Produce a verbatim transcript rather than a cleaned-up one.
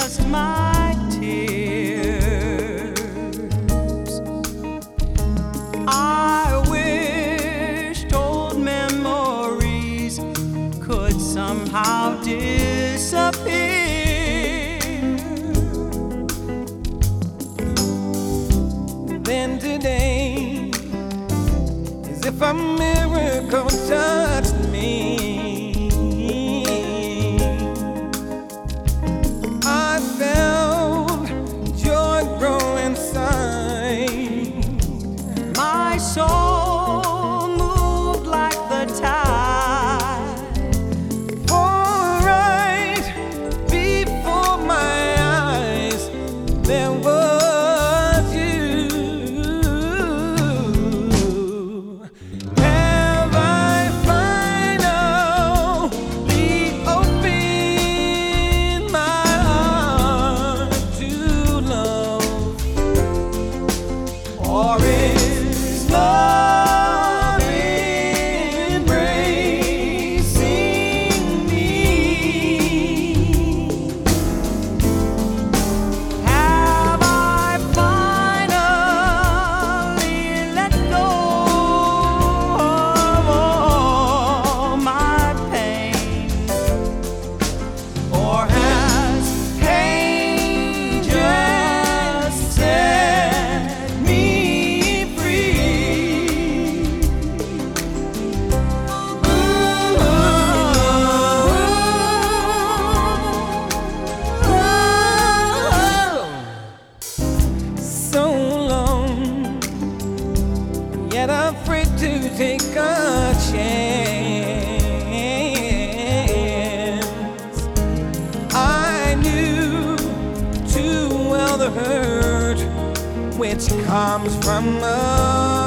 just my tears. I wished old memories could somehow disappear. Then today, as if a miracle touched me, I felt joy grow inside. My soul moved like the tide. For right before my eyes, there was you. Have I finally opened my heart to love? Or is love embracing me? Have I finally let go of all my pain? Or has pain just set me free? So long, yet afraid to take a chance. I knew too well the hurt which comes from us.